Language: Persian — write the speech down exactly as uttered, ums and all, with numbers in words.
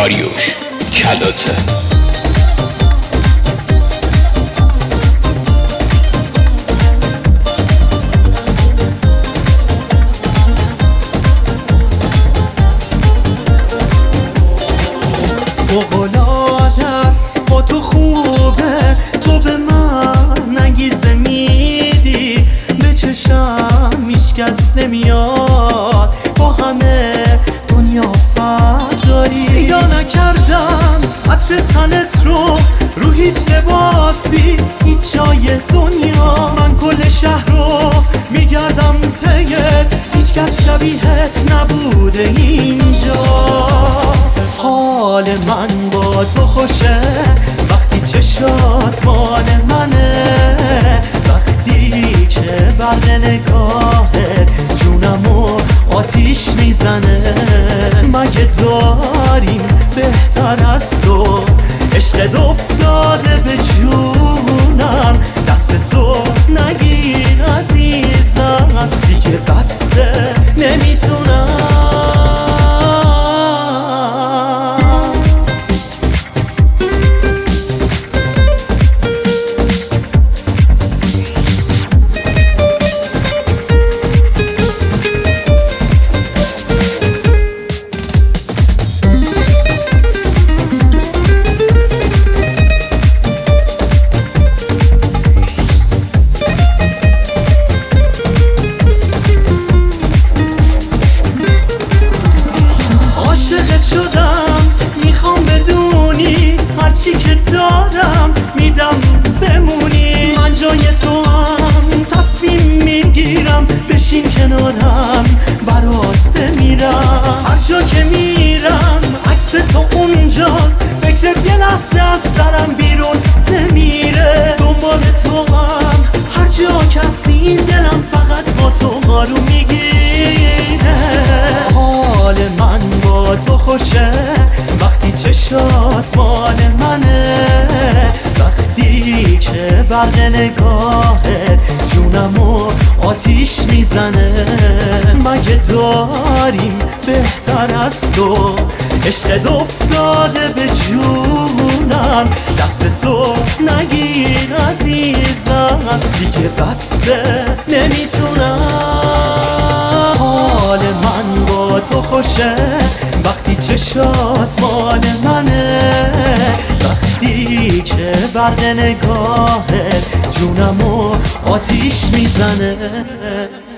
داریوش کلاته. فوق‌العاده است با تو خوبه، تو به من انگیزه میدی، به چشم هیچکس نمیاد، با همه دنیا فرق داری. پیدا نکردم عطر تنت رو رو هیچ لباسی هیچ جای دنیا، من کل شهر رو میگردم پیت، هیچکس شبیهت نبوده اینجا. حال من با تو خوشه وقتی چشات مال منه، وقتی که برق نگاهت جونمو آتیش میزنه. مگه داریم بهتر از تو؟ عشقت افتاده به جونم، دست تو نگیر عزیزم، دیگه بسه نمیتونم. شدم میخوام بدونی هرچی که دارم میدم بمونی، من جای تو هم تصمیم میگیرم بشین کنارم برات بمیرم. هر جا که میرم عکس تو اونجاست، فکر یه لحظه از سرم بیرون نمیره. دنبال تو هم هر جا کسی دلم فقط با تو آروم میگیره. حال من با تو خوشه وقتی چشات مال منه، وقتی که برق نگاهت جونمو آتیش میزنه. مگه داریم بهتر از تو؟ عشقت افتاده به جونم، دست تو نگیر عزیزم، دیگه بسته نمیتونم. حال من با تو خوشه وقتی چشات مال منه، وقتی که برق نگاهت جونمو آتیش میزنه.